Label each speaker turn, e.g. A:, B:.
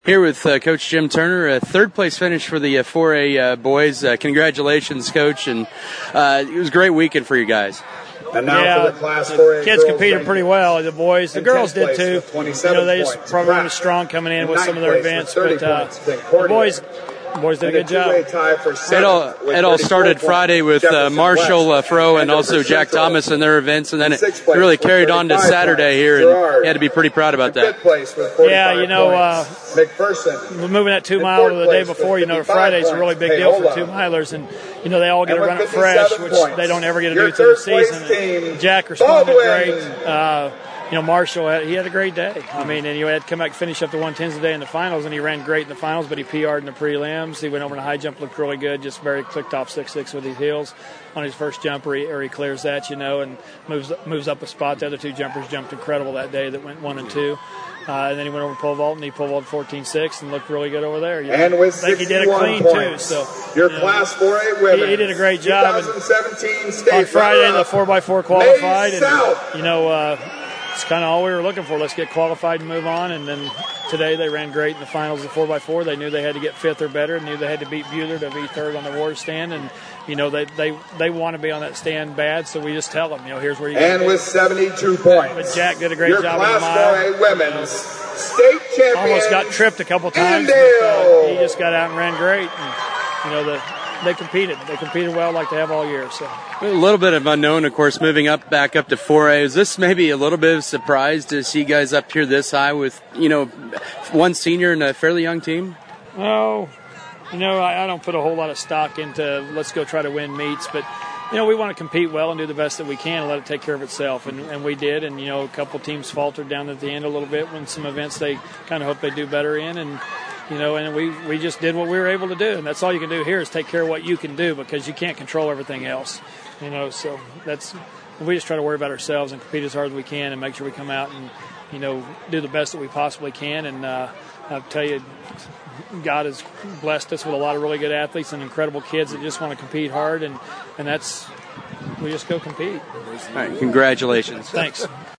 A: Here with Coach Jim Turner, a third-place finish for the 4A boys. Congratulations, Coach, and it was a great weekend for you guys.
B: And now for the Class 4A
C: kids competed pretty well. The boys, the girls did too. They just probably strong coming in with some of their events, but the boys did a good job.
A: It all started Friday with Marshall Fro and also Jack Thomas and their events, and then it really carried on to Saturday here, and you had to be pretty proud about that.
C: Yeah, moving that 2 mile the day before, Friday's a really big deal for 2 milers, and they all get to run it fresh, which they don't ever get to do through the season. And Jack responded great. Marshall, he had a great day. And he had to come back and finish up the 110s today in the finals, and he ran great in the finals, but he PR'd in the prelims. He went over in the high jump, looked really good, just very quick top 6.6 with his heels. On his first jumper, he clears that, and moves up a spot. The other two jumpers jumped incredible that day that went 1 and 2. And then he went over pole vault, and he pole vaulted 14.6 and looked really good over there.
B: And with
C: I think he did it clean,
B: points,
C: too. So,
B: your Class 4A women.
C: He did a great job.
B: 2017 state
C: on Friday, the 4x4 qualified.
B: And,
C: it's kind of all we were looking for. Let's get qualified and move on. And then today they ran great in the finals of 4x4. They knew they had to get 5th or better. Knew they had to beat Bueller to be 3rd on the award stand. And, they want to be on that stand bad. So we just tell them, here's where you go.
B: And with 72 points.
C: But Jack did a great job in the mile.
B: Class 4A women's state champion.
C: Almost got tripped a couple times. But, he just got out and ran great. And, they competed. They competed well like they have all year. So
A: a little bit of unknown, of course, moving back up to 4A. Is this maybe a little bit of a surprise to see guys up here this high with, one senior and a fairly young team?
C: Oh, I don't put a whole lot of stock into let's go try to win meets, but we want to compete well and do the best that we can and let it take care of itself, and we did. And a couple teams faltered down at the end a little bit when some events they kind of hope they do better in, and we just did what we were able to do. And that's all you can do here is take care of what you can do, because you can't control everything else. So we just try to worry about ourselves and compete as hard as we can and make sure we come out and, do the best that we possibly can. And I'll tell you, God has blessed us with a lot of really good athletes and incredible kids that just want to compete hard. And we just go compete.
A: All right, congratulations.
C: Thanks.